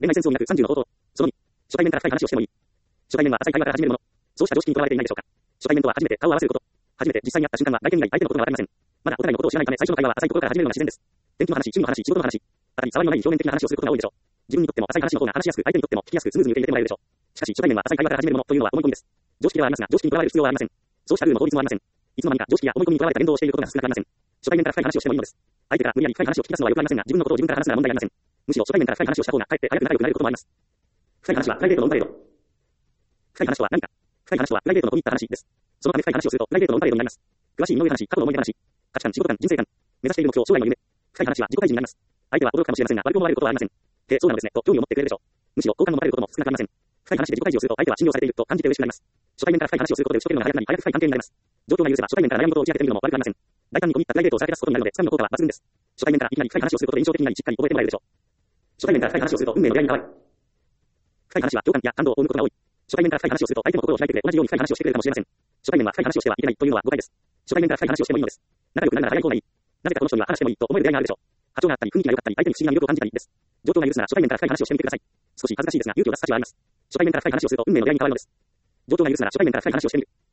恋愛センスを磨く30の方法。その2、初対面から深い話をしてもいい。初対面は浅い会話から始めるもの。そうした常識にとらわれていないでしょうか。初対面とは初めて顔を合わせること。初めて実際に会った瞬間は外見以外相手のことがわかりません。まだお互いのことを知らないため最初の会話は浅いところから始めるのが自然です。天気の話、趣味の話、仕事の話。あたり障りのない表面的な話をすることが多いでしょう。自分にとっても浅い話の方が話しやすく、相手にとっても聞きやすくスムーズに受け入れてもらえるでしょう。しかし初対面は浅い会話から始めるものというのは思い込みです。常識ではありますが、常識にとらわれる必要はありません。そうしたルールも法律もありません。いつの間にか常識や思い込みにとらわれた言動をしていることが少なくありません。初対面から深い話をしてもいいのです。相手が無理やり深い話を聞き出すのはよくありませんが、自分のことを自分から話すなら問題ありません。むしろ初対面から深い話をした方がかえって早く仲良くなれることもあります。深い話はプライベートのオンパレード。深い話とは何か。深い話とはプライベートの込み入った話です。そのため深い話をするとプライベートのオンパレードになります。詳しい身の上話、過去の思い出話、価値観、仕事観、人生観、目指している目標、将来の夢。深い話は自己開示になります。相手は驚くかもしれませんが、悪く思われることはありません。そうなのですね、と興味を持ってくれるでしょう。むしろ好感を持たれることも少なくありません。深い話で自己開示をすると相手は信用されていると感じて嬉しくなります。初対面から深い話をすることで打ち解けるのが早くなり、早く深い関係になります。状況が許せば初対面から悩むことを打ち明けてみるのも悪くありません。大胆に込み入ったプライベートをさらけ出すことになるので、つかみの効果は抜群です。初対面からいきなり深い話をすることで印象的になり、しっかり覚えてもらえるでしょう。初対面から深い話をすると運命の出会いに変わる。深い話は共感や感動を生むことが多い。初対面から深い話をすると相手も心を開いてくれ、同じように深い話をしてくれるかもしれません。初対面は深い話をしてはいけないというのは誤解です。初対面から深い話をしてもいいのです。仲良くなるなら早い方がいい。なぜかこの人には話してもいいと思える出会いがあるでしょう。波長があったり、雰囲気が良かったり、相手に不思議な魅力を感じたりです。状況が許すなら初対面から深い話をしてみてください。少し恥ずかしいですが、勇気を出す価値はあります。初対面から深い話をすると運命の出会いに変わるのです。状況が許すなら初対面から深い話をしてみる。